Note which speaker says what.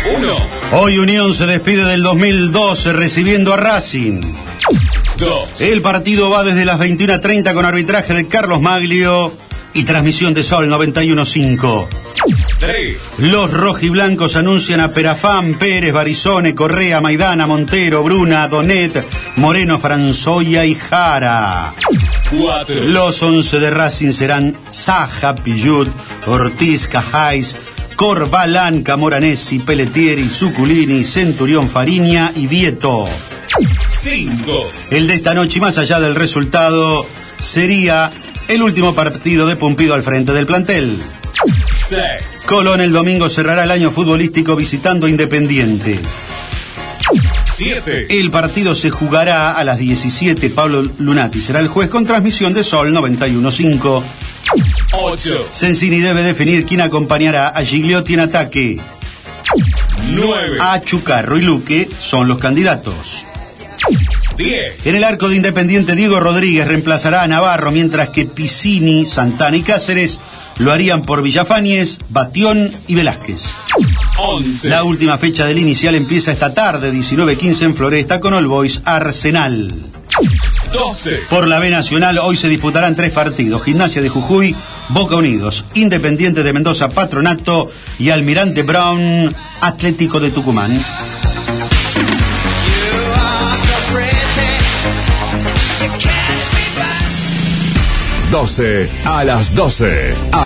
Speaker 1: 1.
Speaker 2: Hoy Unión se despide del 2012 recibiendo a Racing.
Speaker 1: 2.
Speaker 2: El partido va desde las 21:30 con arbitraje de Carlos Maglio y transmisión de Sol 91.5.
Speaker 1: 3.
Speaker 2: Los rojiblancos anuncian a Perafán, Pérez, Barizone, Correa, Maidana, Montero, Bruna, Donet, Moreno, Franzoya y Jara.
Speaker 1: 4.
Speaker 2: Los 11 de Racing serán Saja, Pillut, Ortiz, Cajáis, Corbalán, Camoranesi, Pelletieri, Zuculini, Centurión, Fariña y Vieto.
Speaker 1: 5.
Speaker 2: El de esta noche, y más allá del resultado, sería el último partido de Pumpido al frente del plantel.
Speaker 1: 6.
Speaker 2: Colón el domingo cerrará el año futbolístico visitando Independiente.
Speaker 1: 7.
Speaker 2: El partido se jugará a las 17. Pablo Lunati será el juez con transmisión de Sol 91.5.
Speaker 1: 8.
Speaker 2: Sensini debe definir quién acompañará a Gigliotti en ataque.
Speaker 1: 9.
Speaker 2: Achucarro y Luque son los candidatos.
Speaker 1: 10.
Speaker 2: En el arco de Independiente, Diego Rodríguez reemplazará a Navarro, mientras que Piscini, Santana y Cáceres lo harían por Villafañez, Batión y Velázquez.
Speaker 1: 11.
Speaker 2: La última fecha del inicial empieza esta tarde, 19:15 en Floresta, con All Boys Arsenal.
Speaker 1: 12.
Speaker 2: Por la B Nacional, hoy se disputarán 3 partidos: Gimnasia de Jujuy, Boca Unidos, Independiente de Mendoza, Patronato y Almirante Brown, Atlético de Tucumán.
Speaker 3: 12 a las 12.